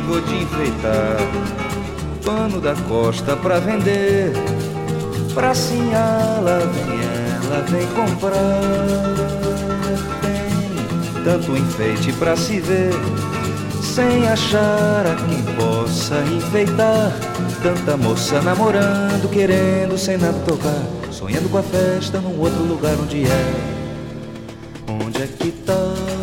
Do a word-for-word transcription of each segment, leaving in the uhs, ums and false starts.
briga de enfeitar, pano da costa pra vender, pracinha lá vem ela, vem comprar. Tem tanto enfeite pra se ver, sem achar a quem possa enfeitar. Tanta moça namorando, querendo sem nada tocar, sonhando com a festa num outro lugar onde é. Onde é que tá?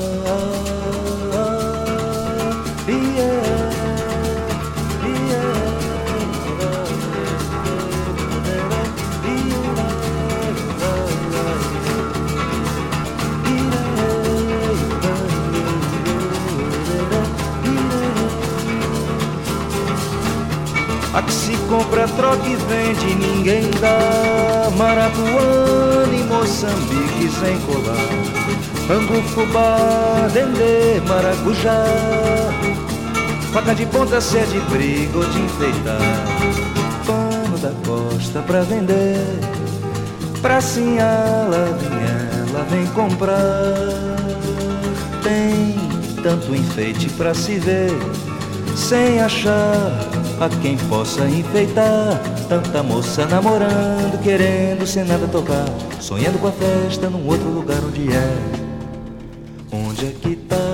A que se compra, troca e vende, ninguém dá. Marapuana e Moçambique sem colar, angu, fubá, dendê, maracujá, faca de ponta, se é de briga ou de enfeitar. Pano da costa pra vender, pracinha lá vem ela, vem comprar. Tem tanto enfeite pra se ver, sem achar a quem possa enfeitar. Tanta moça namorando, querendo sem nada tocar, sonhando com a festa num outro lugar onde é. Onde é que tá?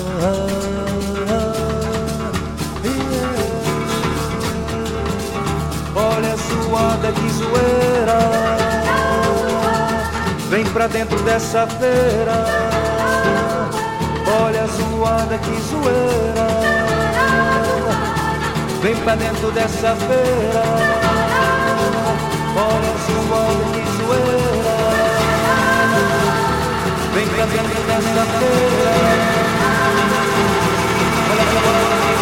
Olha a suada, que zoeira, vem pra dentro dessa feira. Olha a zoada, que zoeira, vem pra dentro dessa feira. Olha a zoada, que zoeira, vem pra dentro dessa feira. Olha a zoada.